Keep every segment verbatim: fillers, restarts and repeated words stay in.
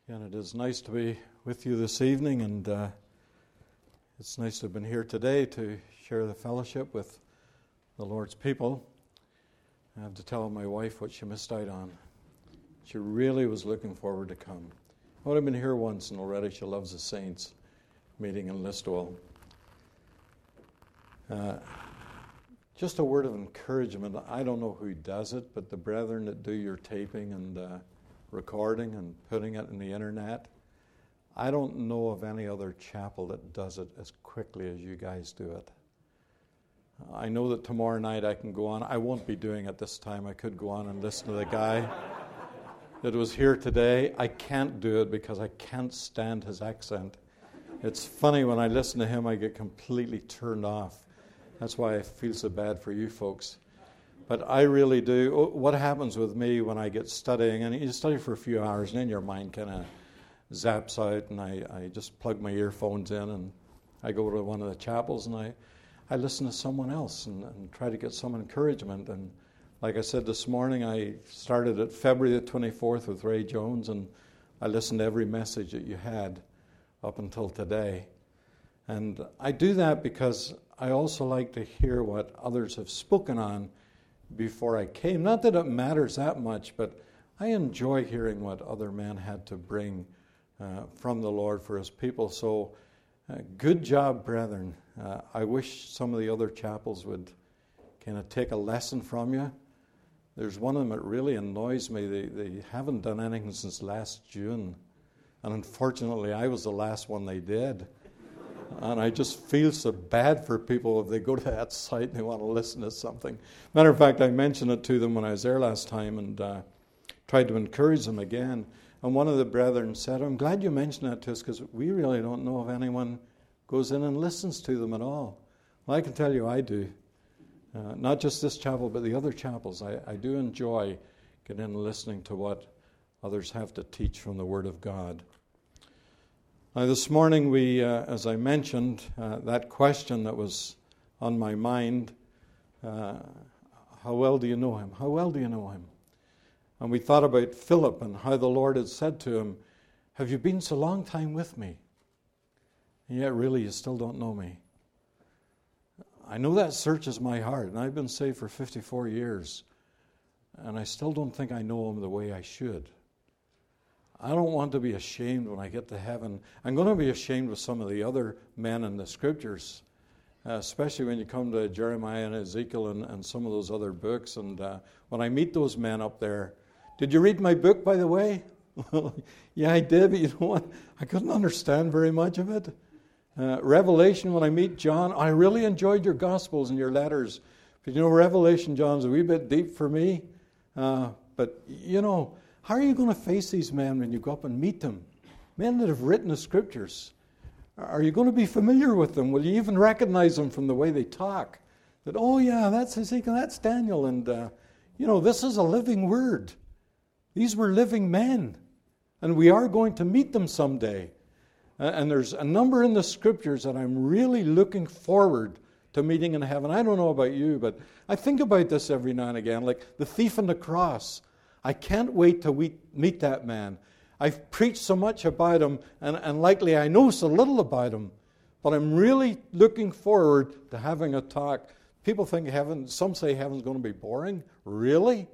And it is nice to be with you this evening, and uh, it's nice to have been here today to share the fellowship with the Lord's people. I have to tell my wife what she missed out on. She really was looking forward to come. I would have been here once, and already she loves the saints meeting in Listowel. Uh, just a word of encouragement. I don't know who does it, but the brethren that do your taping and uh, recording and putting it in the internet, I don't know of any other chapel that does it as quickly as you guys do it. I know that tomorrow night I can go on. I won't be doing it this time. I could go on and listen to the guy that was here today. I can't do it because I can't stand his accent. It's funny, when I listen to him, I get completely turned off. That's why I feel so bad for you folks. But I really do. What happens with me when I get studying, and you study for a few hours, and then your mind kind of zaps out, and I, I just plug my earphones in, and I go to one of the chapels, and I, I listen to someone else and, and try to get some encouragement. And like I said this morning, I started at February the twenty-fourth with Ray Jones, and I listened to every message that you had up until today. And I do that because I also like to hear what others have spoken on before I came. Not that it matters that much, but I enjoy hearing what other men had to bring uh, from the Lord for His people. So, uh, good job, brethren. Uh, I wish some of the other chapels would kind of take a lesson from you. There's one of them that really annoys me. They, they haven't done anything since last June. And unfortunately, I was the last one they did. And I just feel so bad for people if they go to that site and they want to listen to something. Matter of fact, I mentioned it to them when I was there last time and uh, tried to encourage them again. And one of the brethren said, I'm glad you mentioned that to us because we really don't know if anyone goes in and listens to them at all. Well, I can tell you I do. Uh, not just this chapel, but the other chapels. I, I do enjoy getting in and listening to what others have to teach from the Word of God. Now, this morning, we, uh, as I mentioned, uh, that question that was on my mind, uh, how well do you know Him? How well do you know Him? And we thought about Philip and how the Lord had said to him, have you been so long time with me? And yet, really, you still don't know me. I know that searches my heart, and I've been saved for fifty-four years, and I still don't think I know Him the way I should. I don't want to be ashamed when I get to heaven. I'm going to be ashamed with some of the other men in the Scriptures, uh, especially when you come to Jeremiah and Ezekiel and, and some of those other books. And uh, when I meet those men up there, did you read my book, by the way? Yeah, I did, but you know what? I couldn't understand very much of it. Uh, Revelation, when I meet John, I really enjoyed your Gospels and your letters. But you know, Revelation, John's a wee bit deep for me. Uh, but, you know, how are you going to face these men when you go up and meet them? Men that have written the Scriptures. Are you going to be familiar with them? Will you even recognize them from the way they talk? That, oh yeah, that's Ezekiel, that's Daniel. And, uh, you know, this is a living Word. These were living men. And we are going to meet them someday. Uh, and there's a number in the Scriptures that I'm really looking forward to meeting in heaven. I don't know about you, but I think about this every now and again. Like the thief on the cross. I can't wait to we meet that man. I've preached so much about him, and, and likely I know so little about him, but I'm really looking forward to having a talk. People think heaven, some say heaven's going to be boring. Really?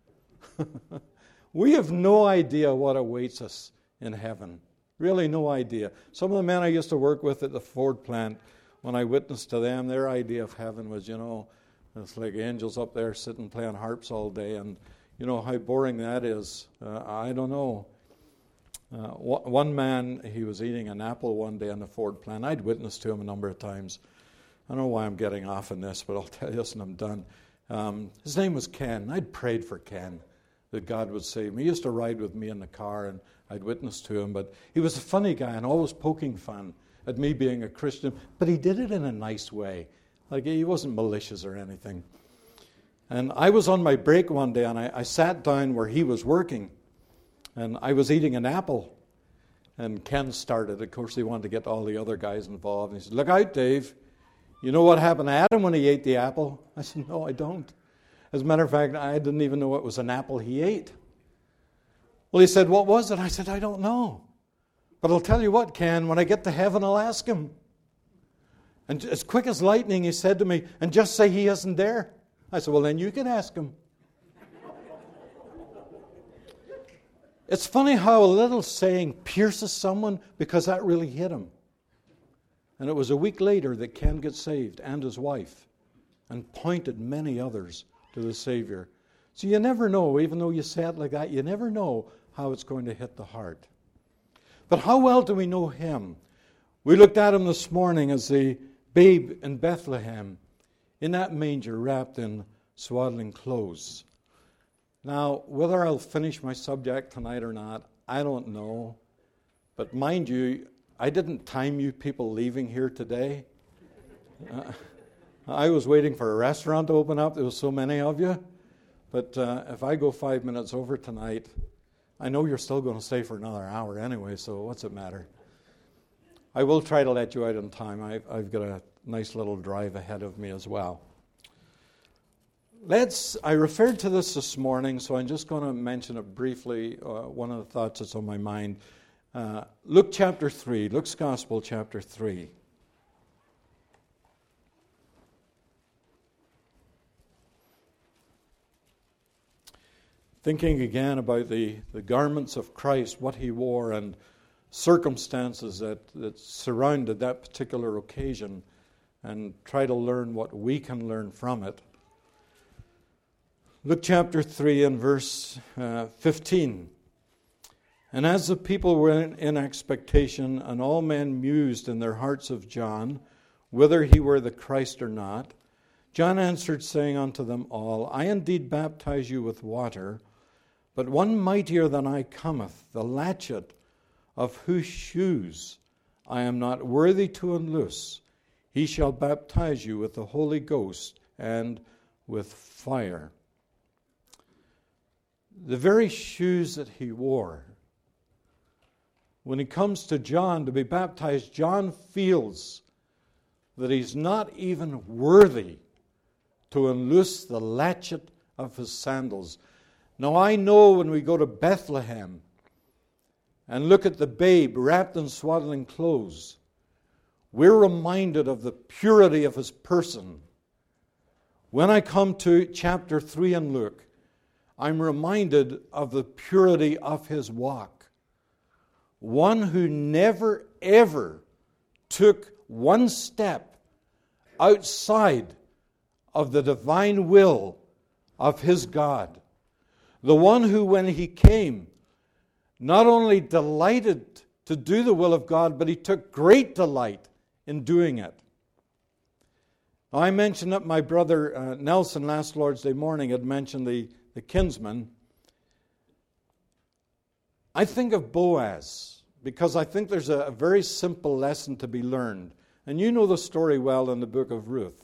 We have no idea what awaits us in heaven. Really no idea. Some of the men I used to work with at the Ford plant, when I witnessed to them, their idea of heaven was, you know, it's like angels up there sitting playing harps all day, and you know how boring that is. Uh, I don't know. Uh, one man, he was eating an apple one day on the Ford plant. I'd witnessed to him a number of times. I don't know why I'm getting off on this, but I'll tell you this and I'm done. Um, his name was Ken. I'd prayed for Ken, that God would save him. He used to ride with me in the car, and I'd witnessed to him. But he was a funny guy and always poking fun at me being a Christian. But he did it in a nice way. Like he wasn't malicious or anything. And I was on my break one day, and I, I sat down where he was working, and I was eating an apple. And Ken started. Of course, he wanted to get all the other guys involved. And he said, look out, Dave. You know what happened to Adam when he ate the apple? I said, no, I don't. As a matter of fact, I didn't even know it was an apple he ate. Well, he said, what was it? I said, I don't know. But I'll tell you what, Ken, when I get to heaven, I'll ask him. And as quick as lightning, he said to me, and just say he isn't there. I said, well, then you can ask him. It's funny how a little saying pierces someone, because that really hit him. And it was a week later that Ken got saved, and his wife, and pointed many others to the Savior. So you never know, even though you say it like that, you never know how it's going to hit the heart. But how well do we know him? We looked at him this morning as the babe in Bethlehem, in that manger wrapped in swaddling clothes. Now, whether I'll finish my subject tonight or not, I don't know. But mind you, I didn't time you people leaving here today. Uh, I was waiting for a restaurant to open up. There was so many of you. But uh, if I go five minutes over tonight, I know you're still going to stay for another hour anyway, so what's it matter? I will try to let you out in time. I've, I've got a nice little drive ahead of me as well. Let's. I referred to this this morning, so I'm just going to mention it briefly, uh, one of the thoughts that's on my mind. Uh, Luke chapter three, Luke's Gospel chapter three. Thinking again about the, the garments of Christ, what he wore, and circumstances that, that surrounded that particular occasion, and try to learn what we can learn from it. Luke chapter three and verse uh, fifteen. And as the people were in, in expectation, and all men mused in their hearts of John, whether he were the Christ or not, John answered, saying unto them all, I indeed baptize you with water, but one mightier than I cometh, the latchet of whose shoes I am not worthy to unloose. He shall baptize you with the Holy Ghost and with fire. The very shoes that he wore, when he comes to John to be baptized, John feels that he's not even worthy to unloose the latchet of his sandals. Now I know when we go to Bethlehem and look at the babe wrapped in swaddling clothes, we're reminded of the purity of his person. When I come to chapter three in Luke, I'm reminded of the purity of his walk. One who never, ever took one step outside of the divine will of his God. The one who, when he came, not only delighted to do the will of God, but he took great delight in doing it. Now, I mentioned that my brother uh, Nelson last Lord's Day morning had mentioned the, the kinsman. I think of Boaz because I think there's a, a very simple lesson to be learned. And you know the story well in the book of Ruth.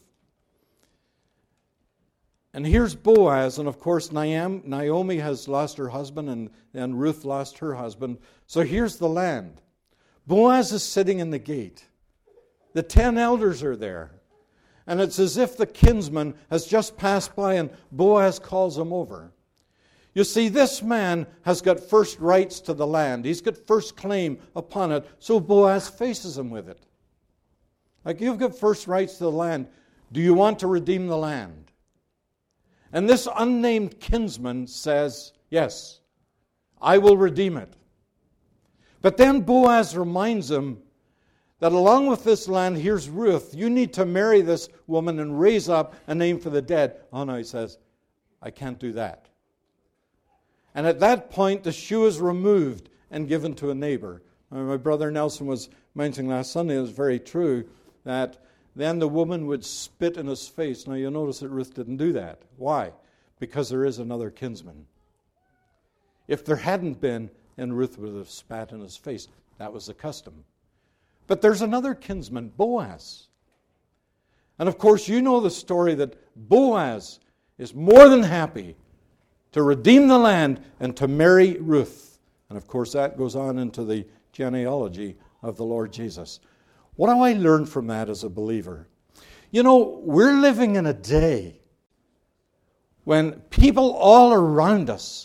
And here's Boaz, and of course Naomi has lost her husband, and, and Ruth lost her husband. So here's the land. Boaz is sitting in the gate. The ten elders are there. And it's as if the kinsman has just passed by and Boaz calls him over. You see, this man has got first rights to the land. He's got first claim upon it, so Boaz faces him with it. Like, you've got first rights to the land. Do you want to redeem the land? And this unnamed kinsman says, yes, I will redeem it. But then Boaz reminds him that along with this land, here's Ruth. You need to marry this woman and raise up a name for the dead. Oh no, he says, I can't do that. And at that point, the shoe is removed and given to a neighbor. My brother Nelson was mentioning last Sunday, it was very true, that then the woman would spit in his face. Now you'll notice that Ruth didn't do that. Why? Because there is another kinsman. If there hadn't been, then Ruth would have spat in his face. That was the custom. But there's another kinsman, Boaz. And of course, you know the story that Boaz is more than happy to redeem the land and to marry Ruth. And of course, that goes on into the genealogy of the Lord Jesus. What do I learn from that as a believer? You know, we're living in a day when people all around us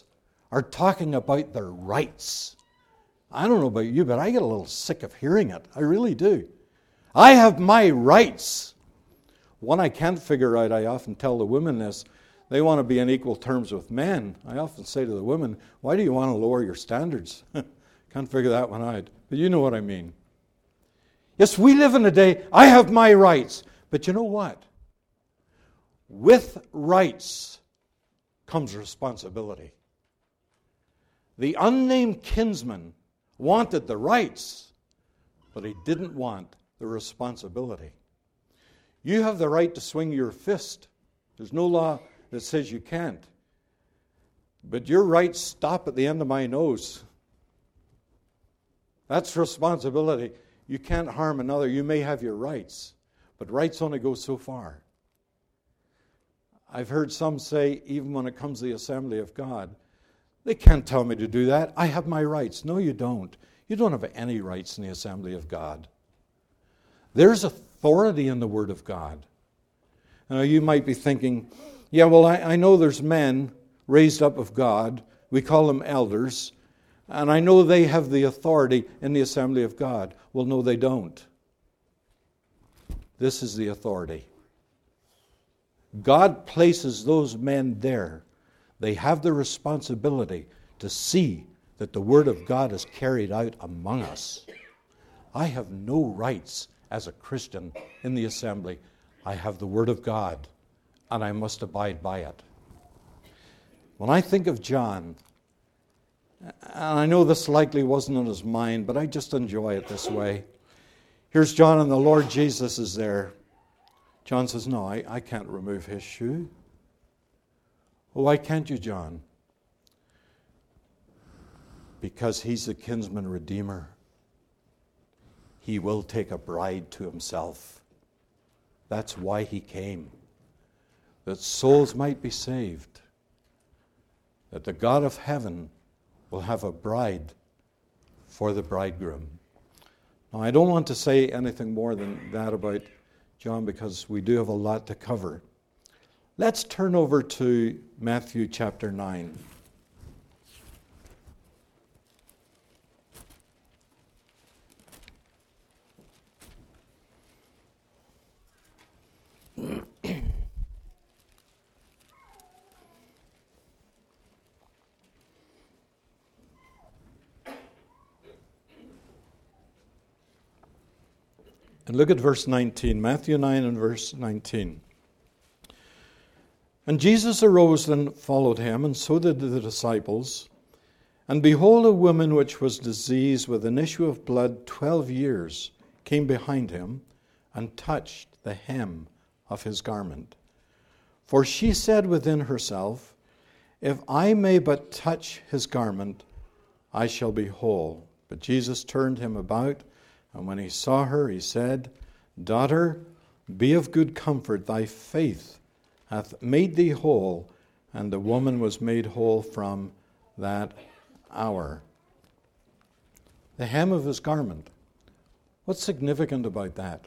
are talking about their rights. I don't know about you, but I get a little sick of hearing it. I really do. I have my rights. One I can't figure out, I often tell the women this, they want to be on equal terms with men. I often say to the women, why do you want to lower your standards? Can't figure that one out. But you know what I mean. Yes, we live in a day, I have my rights. But you know what? With rights comes responsibility. The unnamed kinsman wanted the rights, but he didn't want the responsibility. You have the right to swing your fist. There's no law that says you can't. But your rights stop at the end of my nose. That's responsibility. You can't harm another. You may have your rights, but rights only go so far. I've heard some say, even when it comes to the Assembly of God, they can't tell me to do that. I have my rights. No, you don't. You don't have any rights in the Assembly of God. There's authority in the Word of God. Now, you might be thinking, yeah, well, I, I know there's men raised up of God. We call them elders. And I know they have the authority in the Assembly of God. Well, no, they don't. This is the authority. God places those men there. They have the responsibility to see that the Word of God is carried out among us. I have no rights as a Christian in the assembly. I have the Word of God, and I must abide by it. When I think of John, and I know this likely wasn't in his mind, but I just enjoy it this way. Here's John, and the Lord Jesus is there. John says, no, I, I can't remove his shoe. Oh, why can't you, John? Because he's the kinsman redeemer. He will take a bride to himself. That's why he came. That souls might be saved. That the God of heaven will have a bride for the bridegroom. Now, I don't want to say anything more than that about John because we do have a lot to cover. Let's turn over to Matthew chapter nine. And look at verse nineteen, Matthew nine and verse nineteen. And Jesus arose and followed him, and so did the disciples. And behold, a woman which was diseased with an issue of blood twelve years came behind him, and touched the hem of his garment. For she said within herself, if I may but touch his garment, I shall be whole. But Jesus turned him about, and when he saw her, he said, Daughter, be of good comfort, thy faith hath made thee whole. And the woman was made whole from that hour. The hem of his garment. What's significant about that?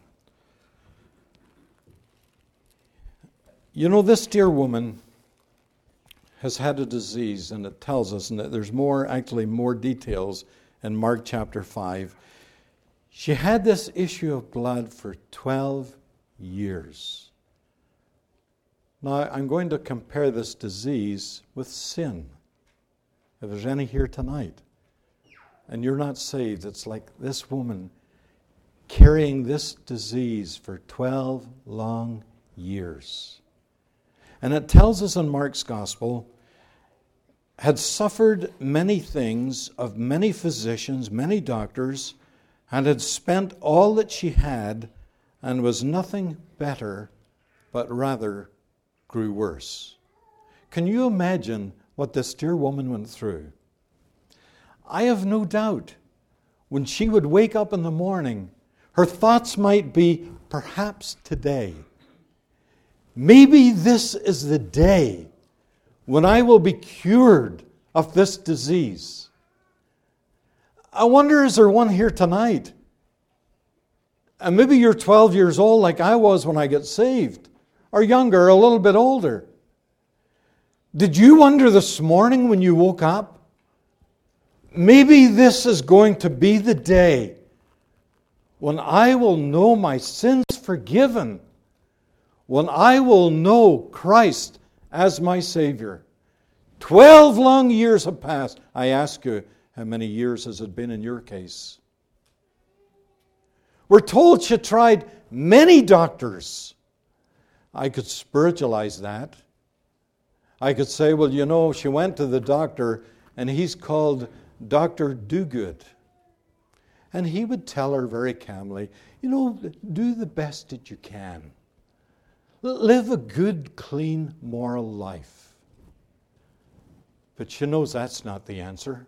You know, this dear woman has had a disease, and it tells us, and there's more, actually more details in Mark chapter five. She had this issue of blood for twelve years. Now, I'm going to compare this disease with sin. If there's any here tonight, and you're not saved, it's like this woman carrying this disease for twelve long years. And it tells us in Mark's Gospel, had suffered many things of many physicians, many doctors, and had spent all that she had, and was nothing better, but rather grew worse. Can you imagine what this dear woman went through? I have no doubt when she would wake up in the morning, her thoughts might be, perhaps today. Maybe this is the day when I will be cured of this disease. I wonder, is there one here tonight? And maybe you're twelve years old like I was when I got saved, or younger, or a little bit older. Did you wonder this morning when you woke up? Maybe this is going to be the day when I will know my sins forgiven, when I will know Christ as my Savior. Twelve long years have passed. I ask you, how many years has it been in your case? We're told she tried many doctors. I could spiritualize that. I could say, well, you know, she went to the doctor and he's called Doctor Do-Good. And he would tell her very calmly, you know, do the best that you can. Live a good, clean, moral life. But she knows that's not the answer.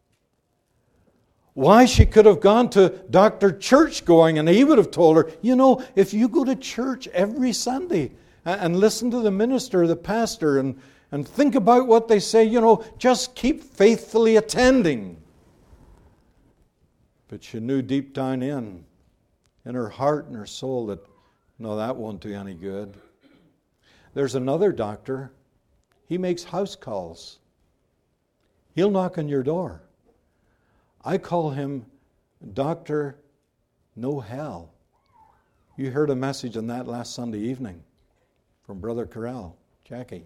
Why, she could have gone to Doctor Churchgoing and he would have told her, you know, if you go to church every Sunday and listen to the minister, the pastor, and, and think about what they say, you know, just keep faithfully attending. But she knew deep down in, in her heart and her soul that, no, that won't do any good. There's another doctor. He makes house calls. He'll knock on your door. I call him Doctor No Hell. You heard a message on that last Sunday evening from Brother Corral, Jackie.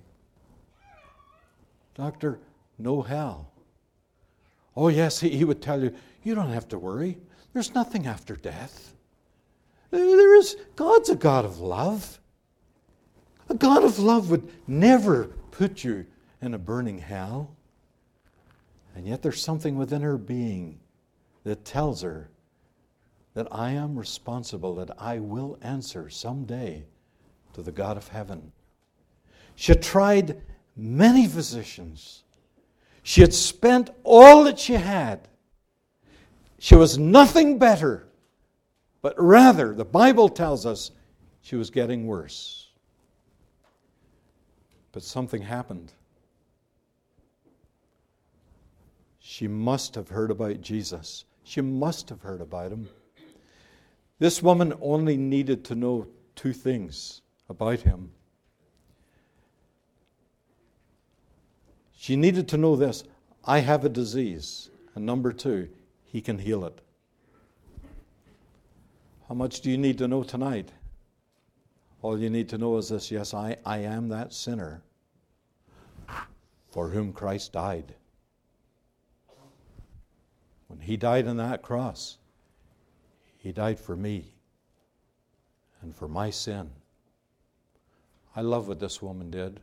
Doctor No Hell. Oh yes, he, he would tell you, you don't have to worry. There's nothing after death. There is, God's a God of love. A God of love would never put you in a burning hell. And yet there's something within her being that tells her that I am responsible, that I will answer someday to the God of heaven. She tried many physicians. She had spent all that she had. She was nothing better, but rather, the Bible tells us, she was getting worse. But something happened. She must have heard about Jesus. She must have heard about him. This woman only needed to know two things about him. She needed to know this: I have a disease. And number two, he can heal it. How much do you need to know tonight? All you need to know is this: yes, I, I am that sinner for whom Christ died. When he died on that cross, he died for me and for my sin. I love what this woman did.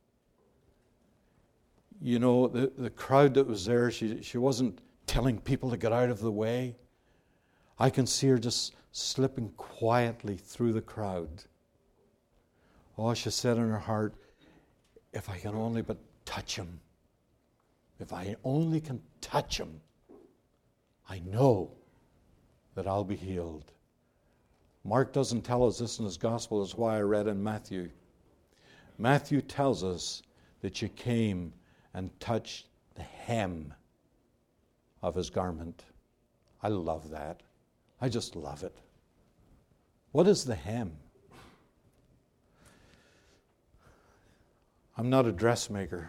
You know, the, the crowd that was there, she, she wasn't telling people to get out of the way. I can see her just slipping quietly through the crowd. Oh, she said in her heart, if I can only but touch him, if I only can touch him, I know that I'll be healed. Mark doesn't tell us this in his gospel. That's why I read in Matthew. Matthew tells us that she came and touched the hem of his garment. I love that. I just love it. What is the hem? I'm not a dressmaker.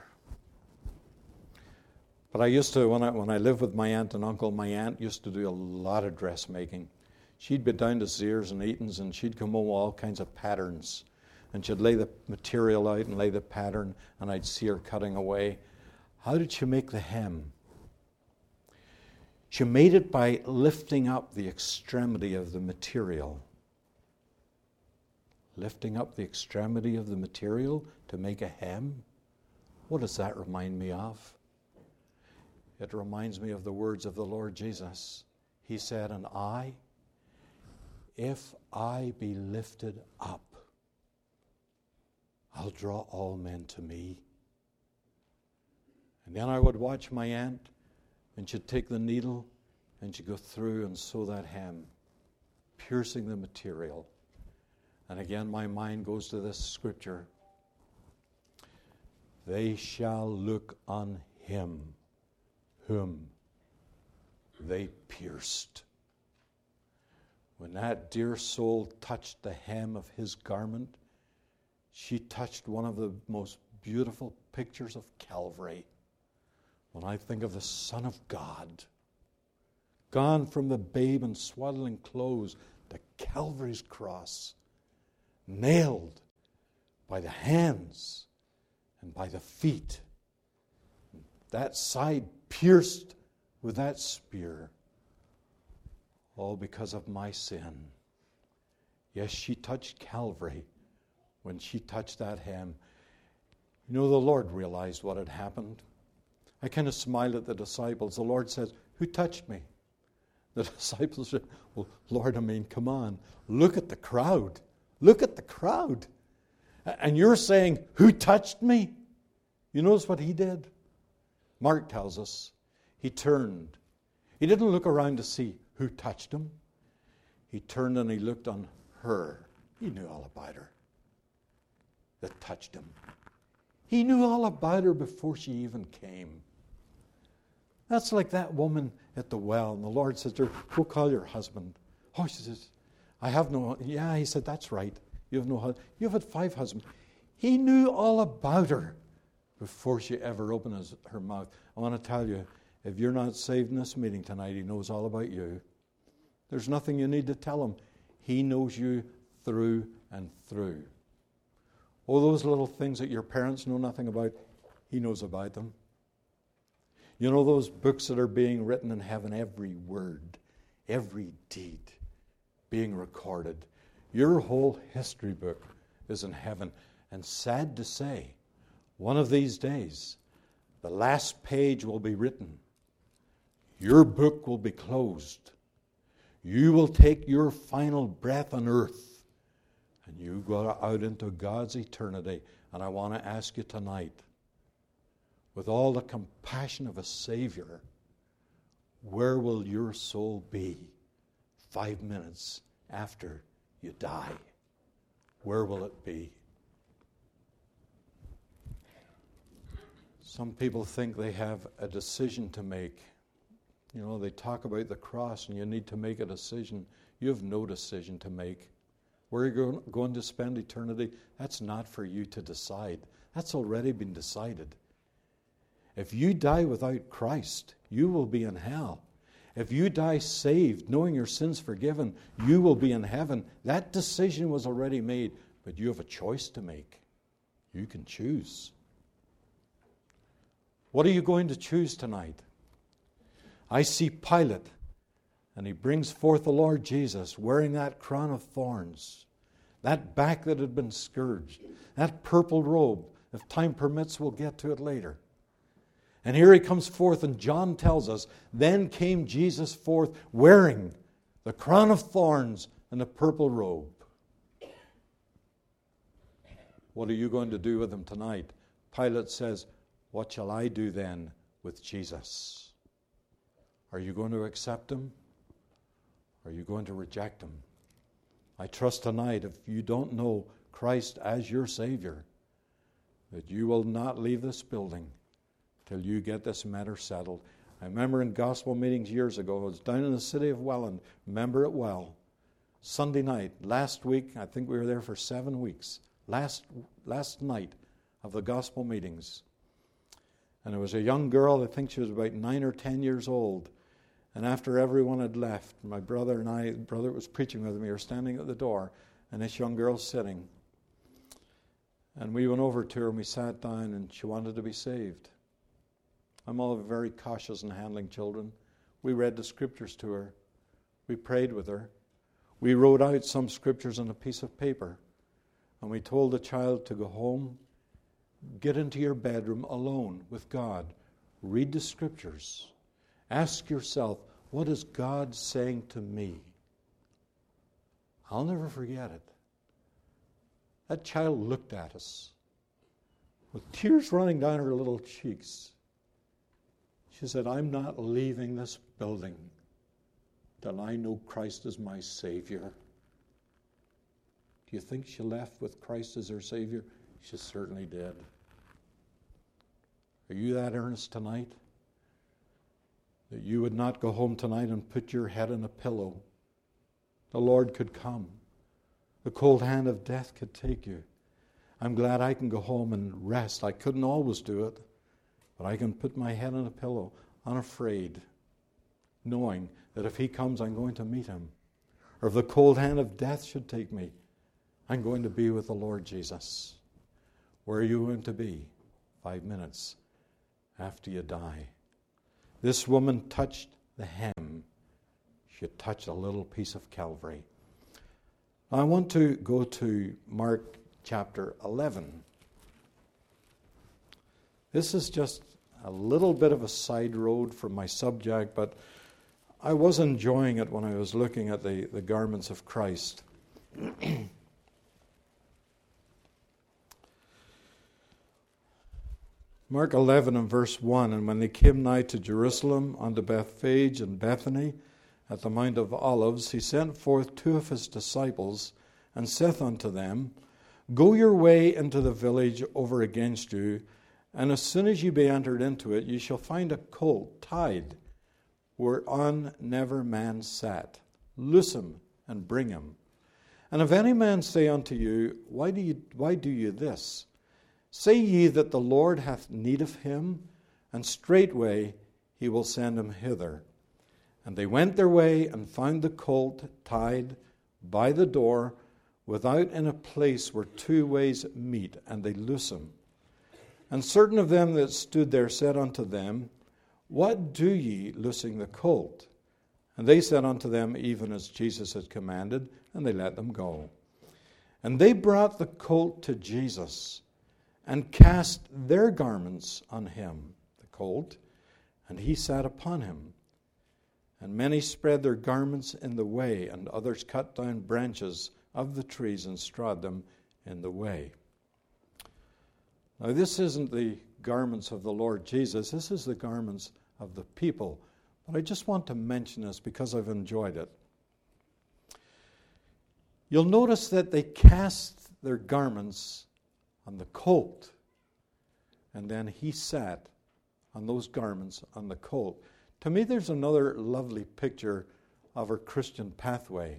But I used to, when I, when I lived with my aunt and uncle, my aunt used to do a lot of dressmaking. She'd be down to Sears and Eaton's and she'd come home with all kinds of patterns. And she'd lay the material out and lay the pattern, and I'd see her cutting away. How did she make the hem? She made it by lifting up the extremity of the material. Lifting up the extremity of the material to make a hem? What does that remind me of? It reminds me of the words of the Lord Jesus. He said, and I, if I be lifted up, I'll draw all men to me. And then I would watch my aunt, and she'd take the needle, and she'd go through and sew that hem, piercing the material. And again, my mind goes to this scripture. They shall look on him whom they pierced. When that dear soul touched the hem of his garment, she touched one of the most beautiful pictures of Calvary when I think of the Son of God, gone from the babe in swaddling clothes to Calvary's cross, nailed by the hands and by the feet, that side pierced with that spear, all because of my sin. Yes, she touched Calvary when she touched that hem. You know, the Lord realized what had happened. I kind of smiled at the disciples. The Lord says, who touched me? The disciples said, well, Lord, I mean, come on. Look at the crowd. Look at the crowd. And you're saying, who touched me? You notice what he did? Mark tells us he turned. He didn't look around to see who touched him. He turned and he looked on her. He knew all about her that touched him. He knew all about her before she even came. That's like that woman at the well, and the Lord says to her, go call your husband. Oh, she says, I have no, yeah, he said, that's right. You have no husband. You've had five husbands. He knew all about her before she ever opened his, her mouth. I want to tell you, if you're not saved in this meeting tonight, he knows all about you. There's nothing you need to tell him. He knows you through and through. All those little things that your parents know nothing about, he knows about them. You know those books that are being written in heaven, every word, every deed being recorded. Your whole history book is in heaven. And sad to say, one of these days, the last page will be written. Your book will be closed. You will take your final breath on earth, and you go out into God's eternity. And I want to ask you tonight, with all the compassion of a Savior, where will your soul be five minutes after you die? Where will it be? Some people think they have a decision to make. You know, they talk about the cross and you need to make a decision. You have no decision to make. Where you're going to spend eternity, that's not for you to decide. That's already been decided. If you die without Christ, you will be in hell. If you die saved, knowing your sins forgiven, you will be in heaven. That decision was already made, but you have a choice to make. You can choose. What are you going to choose tonight? I see Pilate, and he brings forth the Lord Jesus wearing that crown of thorns, that back that had been scourged, that purple robe. If time permits, we'll get to it later. And here he comes forth, and John tells us, then came Jesus forth wearing the crown of thorns and the purple robe. What are you going to do with him tonight? Pilate says, what shall I do then with Jesus? Are you going to accept him? Or are you going to reject him? I trust tonight, if you don't know Christ as your Savior, that you will not leave this building till you get this matter settled. I remember in gospel meetings years ago, I was down in the city of Welland, remember it well. Sunday night, last week, I think we were there for seven weeks, last last night of the gospel meetings. And there was a young girl, I think she was about nine or ten years old. And after everyone had left, my brother and I, brother was preaching with me, we were standing at the door, and this young girl sitting. And we went over to her and we sat down, and she wanted to be saved. I'm all very cautious in handling children. We read the scriptures to her. We prayed with her. We wrote out some scriptures on a piece of paper. And we told the child to go home, get into your bedroom alone with God. Read the scriptures. Ask yourself, what is God saying to me? I'll never forget it. That child looked at us with tears running down her little cheeks. She said, I'm not leaving this building till I know Christ as my Savior. Do you think she left with Christ as her Savior? She certainly did. Are you that earnest tonight? That you would not go home tonight and put your head in a pillow. The Lord could come. The cold hand of death could take you. I'm glad I can go home and rest. I couldn't always do it, but I can put my head on a pillow, unafraid, knowing that if he comes, I'm going to meet him. Or if the cold hand of death should take me, I'm going to be with the Lord Jesus. Where are you going to be five minutes after you die? This woman touched the hem. She touched a little piece of Calvary. I want to go to Mark chapter eleven. This is just a little bit of a side road from my subject, but I was enjoying it when I was looking at the, the garments of Christ. Mark eleven and verse one, and when they came nigh to Jerusalem, unto Bethphage and Bethany, at the Mount of Olives, he sent forth two of his disciples, and saith unto them, Go your way into the village over against you, and as soon as ye be entered into it, ye shall find a colt tied, whereon never man sat. Loose him, and bring him. And if any man say unto you, Why do you, why do you this? Say ye that the Lord hath need of him, and straightway he will send him hither. And they went their way, and found the colt tied by the door, without in a place where two ways meet, and they loose him. And certain of them that stood there said unto them, What do ye, loosing the colt? And they said unto them, even as Jesus had commanded, and they let them go. And they brought the colt to Jesus, and cast their garments on him, the colt, and he sat upon him. And many spread their garments in the way, and others cut down branches of the trees and strawed them in the way. Now this isn't the garments of the Lord Jesus, this is the garments of the people. But I just want to mention this because I've enjoyed it. You'll notice that they cast their garments on the colt, and then he sat on those garments on the colt. To me, there's another lovely picture of our Christian pathway.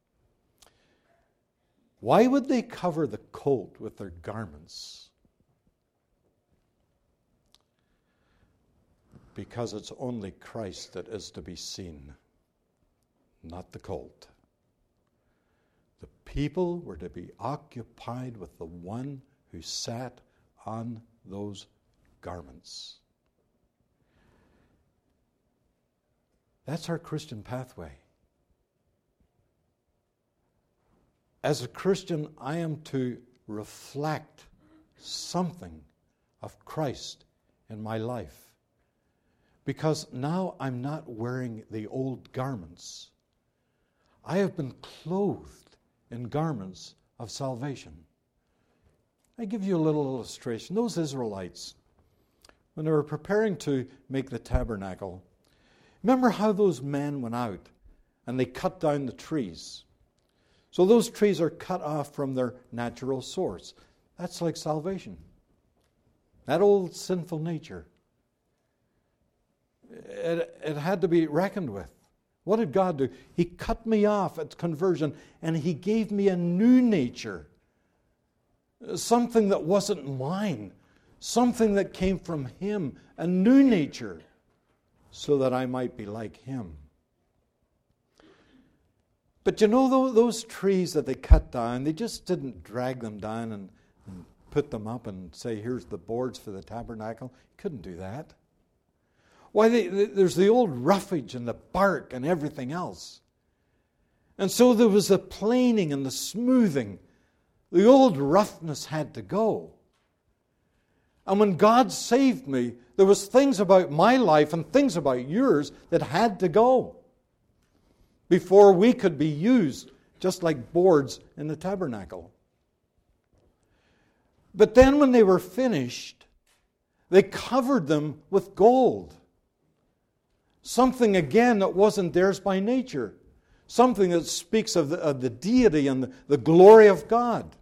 Why would they cover the colt with their garments? Because it's only Christ that is to be seen, not the colt. The people were to be occupied with the one who sat on those garments. That's our Christian pathway. As a Christian, I am to reflect something of Christ in my life. Because now I'm not wearing the old garments. I have been clothed in garments of salvation. I give you a little illustration. Those Israelites, when they were preparing to make the tabernacle, remember how those men went out and they cut down the trees. So those trees are cut off from their natural source. That's like salvation. That old sinful nature. It, it had to be reckoned with. What did God do? He cut me off at conversion, and He gave me a new nature. Something that wasn't mine. Something that came from Him. A new nature. So that I might be like Him. But you know those trees that they cut down, they just didn't drag them down and, and put them up and say, here's the boards for the tabernacle. Couldn't do that. Why, they, there's the old roughage and the bark and everything else. And so there was the planing and the smoothing. The old roughness had to go. And when God saved me, there was things about my life and things about yours that had to go before we could be used just like boards in the tabernacle. But then when they were finished, they covered them with gold. Something, again, that wasn't theirs by nature. Something that speaks of the, of the deity and the, the glory of God.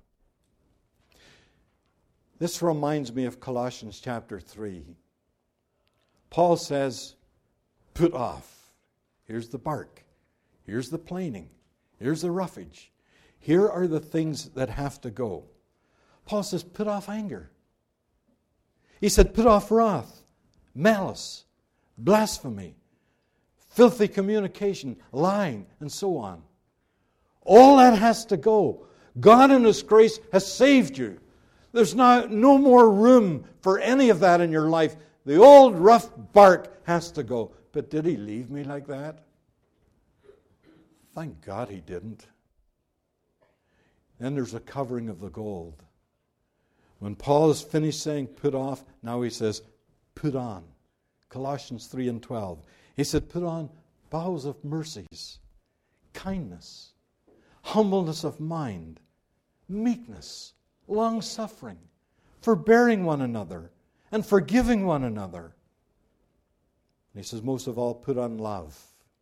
This reminds me of Colossians chapter three. Paul says, put off. Here's the bark. Here's the planing. Here's the roughage. Here are the things that have to go. Paul says, put off anger. He said, put off wrath, malice, blasphemy, filthy communication, lying, and so on. All that has to go. God in His grace has saved you. There's now no more room for any of that in your life. The old rough bark has to go. But did He leave me like that? Thank God He didn't. Then there's a covering of the gold. When Paul is finished saying put off, now he says put on. Colossians three and twelve. He said put on bowels of mercies, kindness, humbleness of mind, meekness, long-suffering, forbearing one another, and forgiving one another. And he says, most of all, put on love.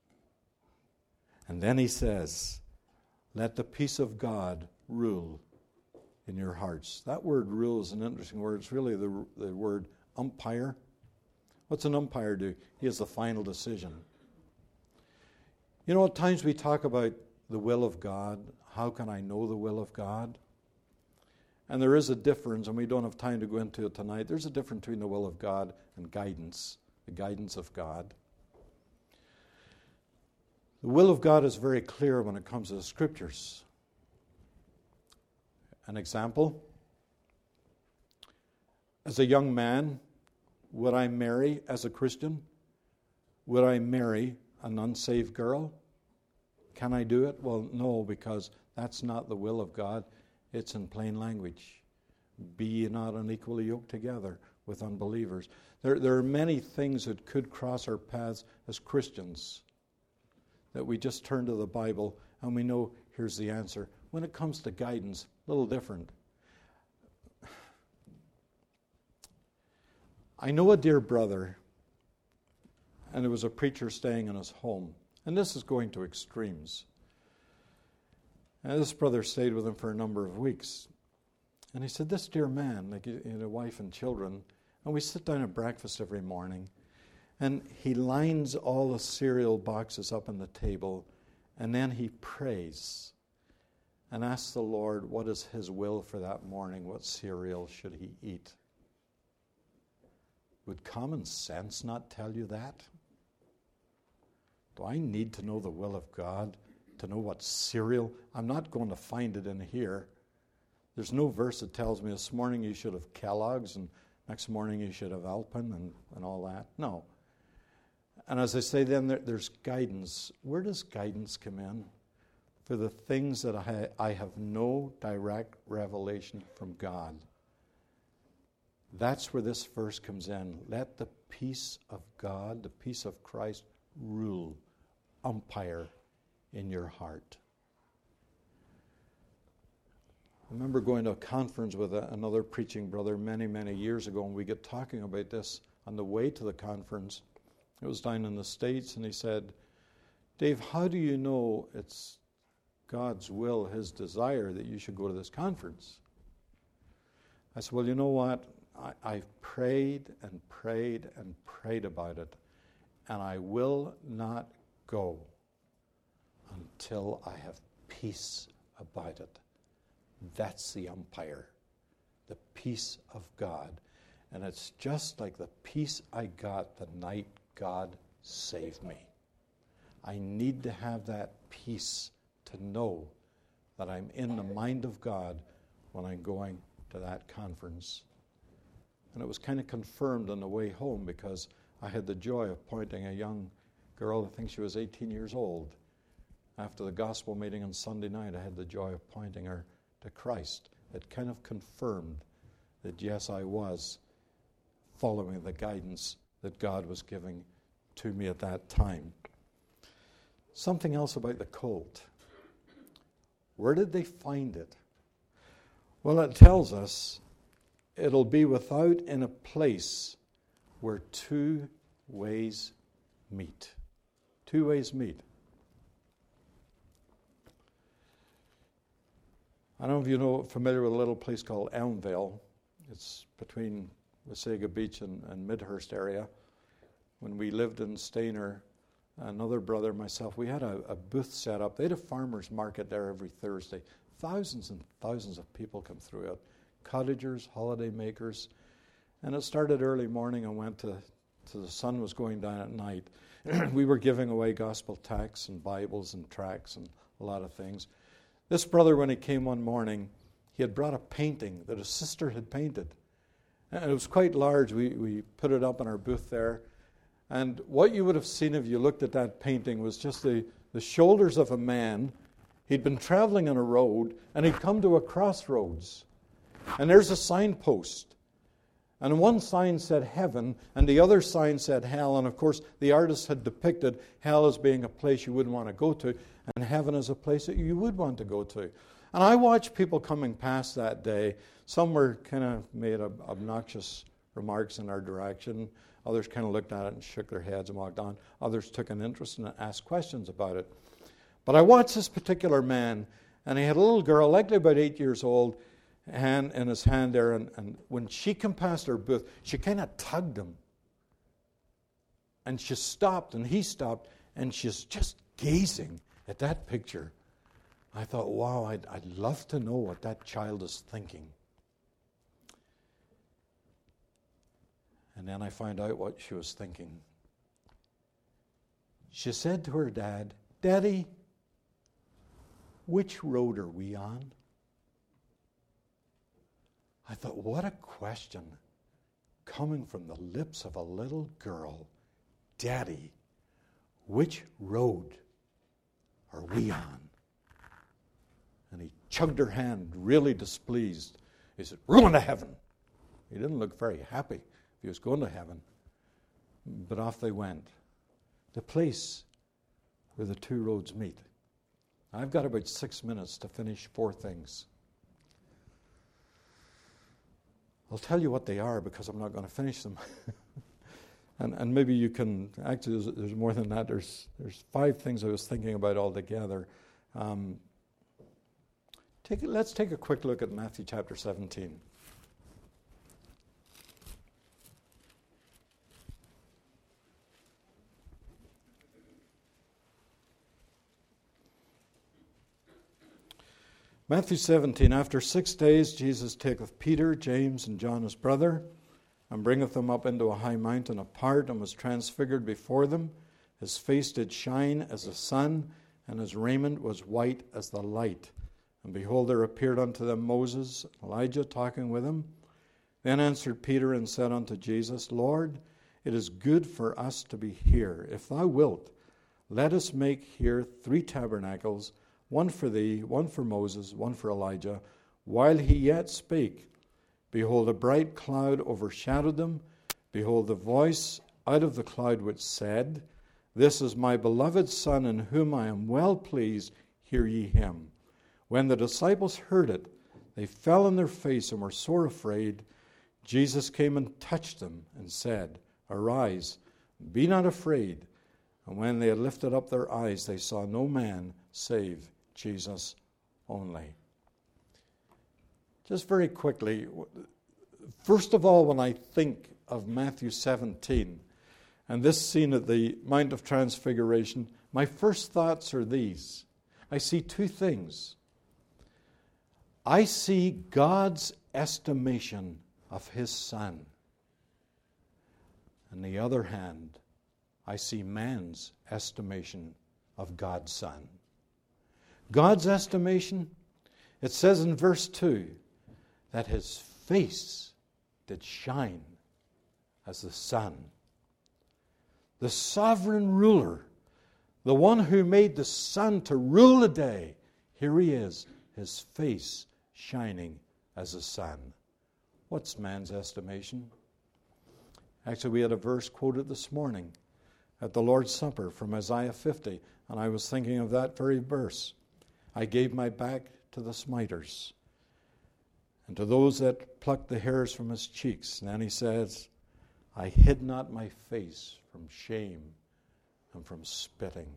And then he says, let the peace of God rule in your hearts. That word rule is an interesting word. It's really the, the word umpire. What's an umpire do? He has the final decision. You know, at times we talk about the will of God. How can I know the will of God? And there is a difference, and we don't have time to go into it tonight. There's a difference between the will of God and guidance, the guidance of God. The will of God is very clear when it comes to the Scriptures. An example, as a young man, would I marry as a Christian? Would I marry an unsaved girl? Can I do it? Well, no, because that's not the will of God. It's in plain language. Be ye not unequally yoked together with unbelievers. There, there are many things that could cross our paths as Christians that we just turn to the Bible and we know here's the answer. When it comes to guidance, a little different. I know a dear brother, and there was a preacher staying in his home. And this is going to extremes. And this brother stayed with him for a number of weeks. And he said, this dear man, like he had a wife and children, and we sit down at breakfast every morning, and he lines all the cereal boxes up on the table, and then he prays and asks the Lord what is His will for that morning, what cereal should he eat. Would common sense not tell you that? Do I need to know the will of God to know what cereal? I'm not going to find it in here. There's no verse that tells me this morning you should have Kellogg's and next morning you should have Alpen and, and all that. No. And as I say, then there, there's guidance. Where does guidance come in? For the things that I, I have no direct revelation from God. That's where this verse comes in. Let the peace of God, the peace of Christ, rule, umpire in your heart. I remember going to a conference with a, another preaching brother many, many years ago, and we get talking about this on the way to the conference. It was down in the States, and he said, Dave, how do you know it's God's will, His desire, that you should go to this conference? I said, well, you know what? I, I've prayed and prayed and prayed about it, and I will not go until I have peace about it. That's the umpire, the peace of God. And it's just like the peace I got the night God saved me. I need to have that peace to know that I'm in the mind of God when I'm going to that conference. And it was kind of confirmed on the way home because I had the joy of pointing a young girl, I think she was eighteen years old. After the gospel meeting on Sunday night, I had the joy of pointing her to Christ. It kind of confirmed that yes, I was following the guidance that God was giving to me at that time. Something else about the colt. Where did they find it? Well, it tells us it'll be without in a place where two ways meet. Two ways meet. I don't know if you know, familiar with a little place called Elmvale. It's between Wasaga Beach and, and Midhurst area. When we lived in Stainer, another brother and myself, we had a, a booth set up. They had a farmer's market there every Thursday. Thousands and thousands of people come through it. cottagers, holiday makers. And it started early morning and went to, to the sun was going down at night. We were giving away gospel tracts and Bibles and tracts and a lot of things. This brother, when he came one morning, he had brought a painting that his sister had painted. And it was quite large. We, we put it up in our booth there. And what you would have seen if you looked at that painting was just the, the shoulders of a man. He'd been traveling on a road, and he'd come to a crossroads. And there's a signpost. And one sign said heaven, and the other sign said hell. And of course, the artist had depicted hell as being a place you wouldn't want to go to, and heaven as a place that you would want to go to. And I watched people coming past that day. Some were kind of made ob- obnoxious remarks in our direction. Others kind of looked at it and shook their heads and walked on. Others took an interest and asked questions about it. But I watched this particular man, and he had a little girl, likely about eight years old, hand in his hand there. And, and when she came past her booth, she kind of tugged him. And she stopped, and he stopped, and she's just gazing at that picture. I thought, wow, I'd, I'd love to know what that child is thinking. And then I found out what she was thinking. She said to her dad, "Daddy, which road are we on?" I thought, what a question coming from the lips of a little girl. "Daddy, which road are we on?" And he chugged her hand, really displeased. He said, "We're going to heaven." He didn't look very happy if he was going to heaven. But off they went. The place where the two roads meet. I've got about six minutes to finish four things. I'll tell you what they are because I'm not going to finish them. and, and maybe you can, actually there's, there's more than that. There's, there's five things I was thinking about altogether. Um, Take, let's take a quick look at Matthew chapter seventeen. Matthew seventeen, after six days Jesus taketh Peter, James, and John his brother, and bringeth them up into a high mountain apart, and was transfigured before them. His face did shine as the sun, and his raiment was white as the light. And behold, there appeared unto them Moses, Elijah, talking with him. Then answered Peter and said unto Jesus, Lord, it is good for us to be here. If thou wilt, let us make here three tabernacles, one for thee, one for Moses, one for Elijah. While he yet spake, behold, a bright cloud overshadowed them. Behold, the voice out of the cloud which said, This is my beloved Son, in whom I am well pleased, hear ye him. When the disciples heard it, they fell on their face and were sore afraid. Jesus came and touched them and said, Arise, be not afraid. And when they had lifted up their eyes, they saw no man save Jesus only. Just very quickly, first of all, when I think of Matthew seventeen and this scene at the Mount of Transfiguration, my first thoughts are these. I see two things. I see God's estimation of his Son. On the other hand, I see man's estimation of God's Son. God's estimation, it says in verse two, that his face did shine as the sun. The sovereign ruler, the one who made the sun to rule the day, here he is, his face shining as the sun. What's man's estimation? Actually, we had a verse quoted this morning at the Lord's Supper from Isaiah fifty, and I was thinking of that very verse. I gave my back to the smiters, and to those that plucked the hairs from his cheeks. And then he says, I hid not my face from shame and from spitting.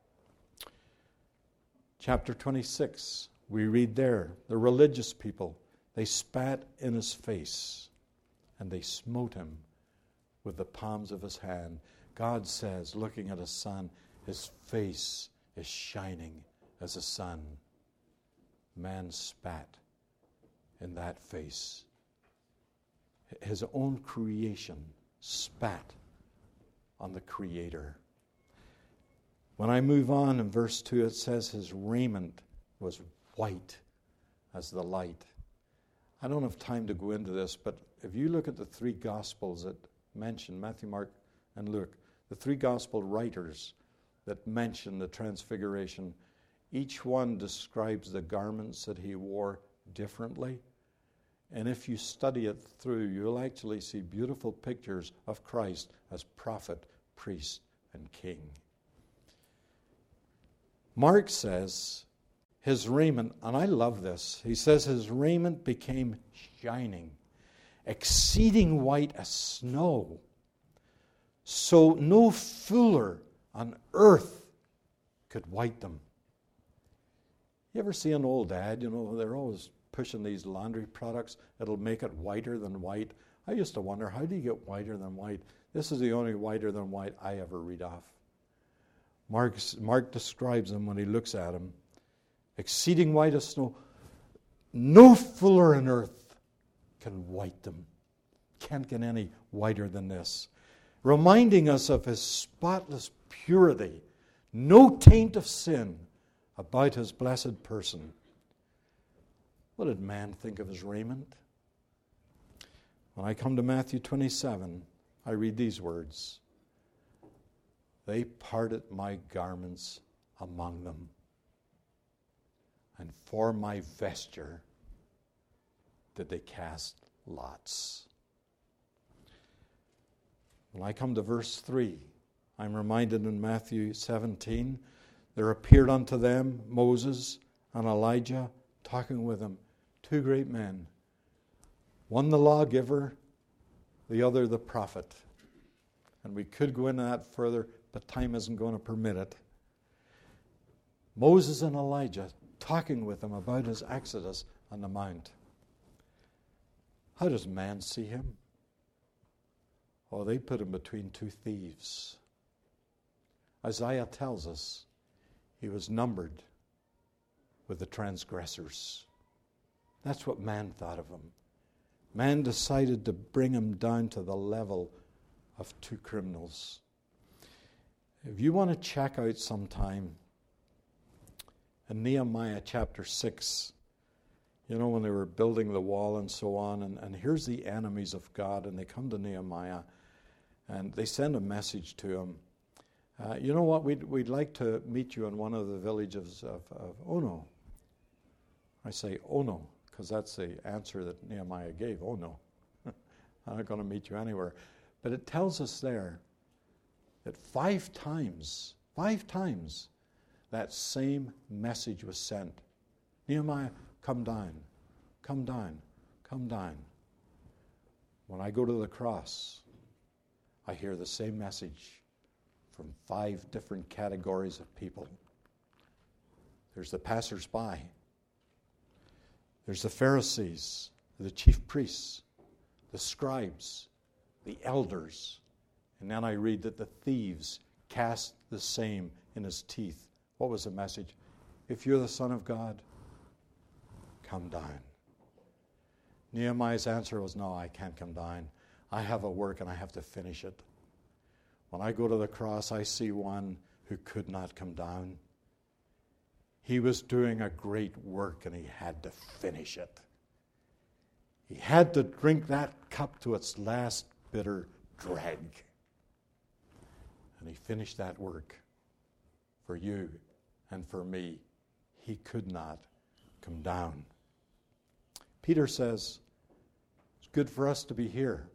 Chapter twenty-six, we read there, the religious people, they spat in his face, and they smote him with the palms of his hand. God says, looking at his Son, his face is shining as a sun. Man spat in that face. His own creation spat on the Creator. When I move on in verse two, it says his raiment was white as the light. I don't have time to go into this, but if you look at the three Gospels that mention, Matthew, Mark, and Luke, the three Gospel writers that mention the Transfiguration, each one describes the garments that he wore differently. And if you study it through, you'll actually see beautiful pictures of Christ as prophet, priest, and king. Mark says his raiment, and I love this, he says his raiment became shining, exceeding white as snow, so no fuller on earth could white them. You ever see an old ad? You know, they're always pushing these laundry products that'll make it whiter than white. I used to wonder, how do you get whiter than white? This is the only whiter than white I ever read off. Mark, Mark describes them when he looks at them. Exceeding white as snow. No fuller on earth can white them. Can't get any whiter than this. Reminding us of his spotless purity. No taint of sin about his blessed person. What did man think of his raiment? When I come to Matthew twenty-seven, I read these words. They parted my garments among them, and for my vesture did they cast lots. When I come to verse three, I'm reminded in Matthew seventeen, there appeared unto them Moses and Elijah talking with them, two great men, one the lawgiver, the other the prophet. And we could go into that further, but time isn't going to permit it. Moses and Elijah talking with him about his exodus on the mount. How does man see him? Oh, they put him between two thieves. Isaiah tells us he was numbered with the transgressors. That's what man thought of him. Man decided to bring him down to the level of two criminals. If you want to check out sometime in Nehemiah chapter six, you know, when they were building the wall and so on, and, and here's the enemies of God, and they come to Nehemiah, and they send a message to him. Uh, you know what, we'd, we'd like to meet you in one of the villages of, of Ono. I say Ono, because that's the answer that Nehemiah gave. Oh no, I'm not going to meet you anywhere. But it tells us there that five times, five times, that same message was sent. Nehemiah, come down, come down, come down. When I go to the cross, I hear the same message from five different categories of people. There's the passers-by. There's the Pharisees, the chief priests, the scribes, the elders. And then I read that the thieves cast the same in his teeth. What was the message? If you're the Son of God, come down. Nehemiah's answer was, no, I can't come down. I have a work and I have to finish it. When I go to the cross, I see one who could not come down. He was doing a great work and he had to finish it. He had to drink that cup to its last bitter drag. And he finished that work for you and for me. He could not come down. Peter says, it's good for us to be here.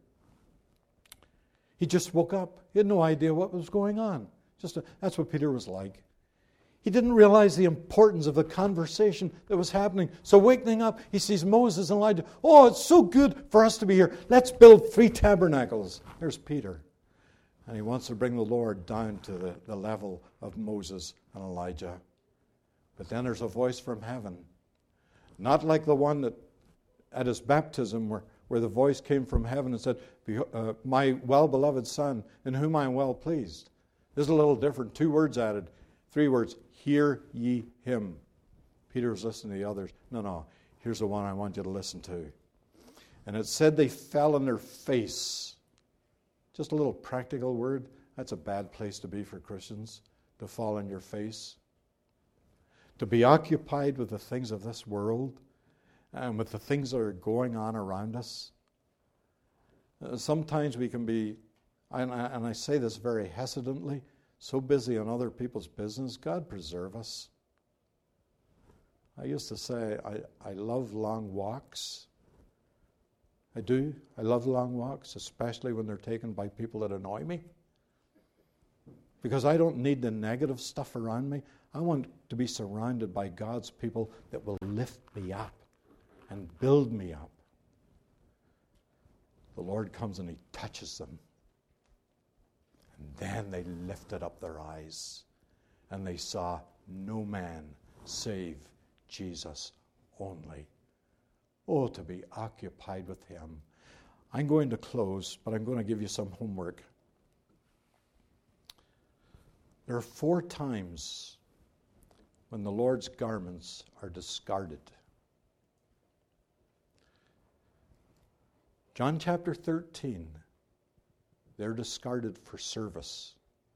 He just woke up. He had no idea what was going on. Just a, that's what Peter was like. He didn't realize the importance of the conversation that was happening. So waking up, he sees Moses and Elijah. Oh, it's so good for us to be here. Let's build three tabernacles. There's Peter. And he wants to bring the Lord down to the, the level of Moses and Elijah. But then there's a voice from heaven. Not like the one that at his baptism where, where the voice came from heaven and said, uh, my well-beloved Son, in whom I am well pleased. This is a little different. Two words added. Three words. Hear ye him. Peter was listening to the others. No, no. Here's the one I want you to listen to. And it said they fell on their face. Just a little practical word. That's a bad place to be for Christians, to fall on your face. To be occupied with the things of this world and with the things that are going on around us. Uh, sometimes we can be, and I, and I say this very hesitantly, so busy on other people's business. God preserve us. I used to say I, I love long walks. I do. I love long walks, especially when they're taken by people that annoy me. Because I don't need the negative stuff around me. I want to be surrounded by God's people that will lift me up and build me up. The Lord comes and He touches them. And then they lifted up their eyes and they saw no man save Jesus only. Oh, to be occupied with Him. I'm going to close, but I'm going to give you some homework. There are four times when the Lord's garments are discarded. John chapter thirteen, they're discarded for service.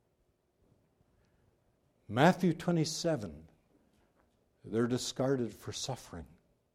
Matthew twenty-seven, they're discarded for suffering.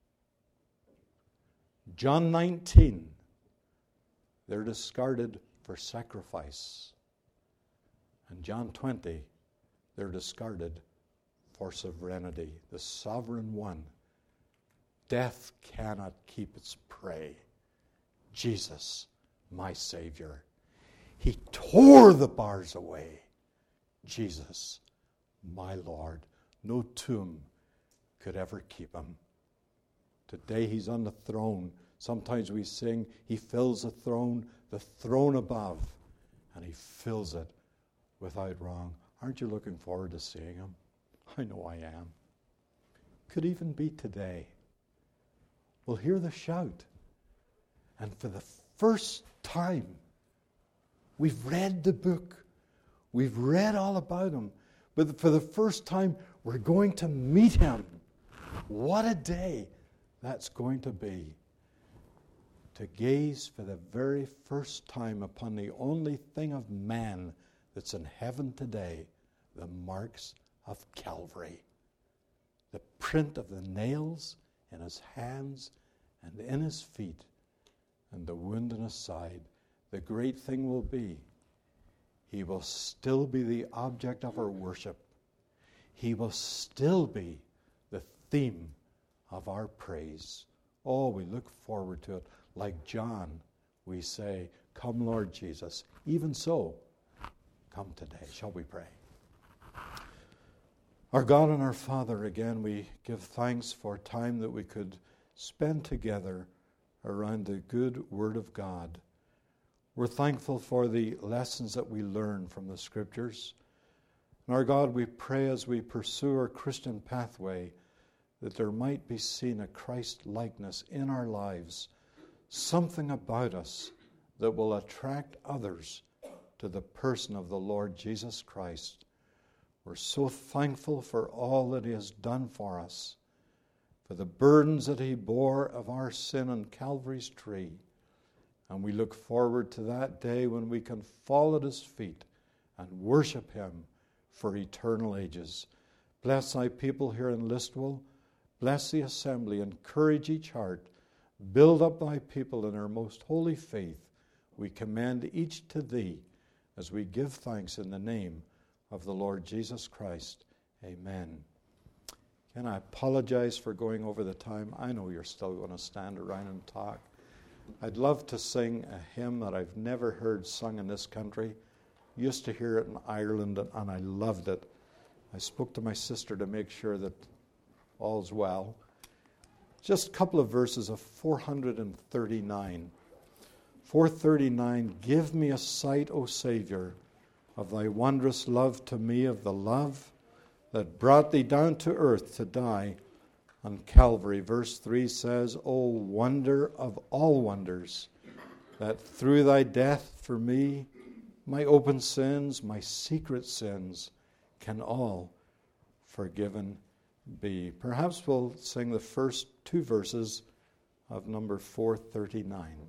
John nineteen, they're discarded for sacrifice. And John twenty, they're discarded for sovereignty. The sovereign one. Death cannot keep its prey. Jesus, my Savior. He tore the bars away. Jesus, my Lord. No tomb could ever keep Him. Today He's on the throne. Sometimes we sing, He fills the throne, the throne above, and He fills it without wrong. Aren't you looking forward to seeing Him? I know I am. Could even be today. We'll hear the shout. And for the first time, we've read the book. We've read all about Him. But for the first time, we're going to meet Him. What a day that's going to be. To gaze for the very first time upon the only thing of man that's in heaven today, the marks of Calvary. The print of the nails in His hands and in His feet, and the wound in His side. The great thing will be, He will still be the object of our worship. He will still be the theme of our praise. Oh, we look forward to it. Like John, we say, come Lord Jesus. Even so, come today. Shall we pray? Our God and our Father, again, we give thanks for time that we could spend together around the good Word of God. We're thankful for the lessons that we learn from the Scriptures. And our God, we pray as we pursue our Christian pathway that there might be seen a Christ-likeness in our lives, something about us that will attract others to the person of the Lord Jesus Christ. We're so thankful for all that He has done for us, for the burdens that He bore of our sin on Calvary's tree. And we look forward to that day when we can fall at His feet and worship Him for eternal ages. Bless Thy people here in Listowel. Bless the assembly. Encourage each heart. Build up Thy people in their most holy faith. We commend each to Thee as we give thanks in the name of the Lord Jesus Christ. Amen. Can I apologize for going over the time? I know you're still going to stand around and talk. I'd love to sing a hymn that I've never heard sung in this country. Used to hear it in Ireland, and I loved it. I spoke to my sister to make sure that all's well. Just a couple of verses of four thirty-nine. four thirty-nine, give me a sight, O Savior, of Thy wondrous love to me, of the love that brought Thee down to earth to die on Calvary. Verse three says, O wonder of all wonders, that through Thy death for me, my open sins, my secret sins, can all forgiven be. Perhaps we'll sing the first two verses of number four thirty-nine.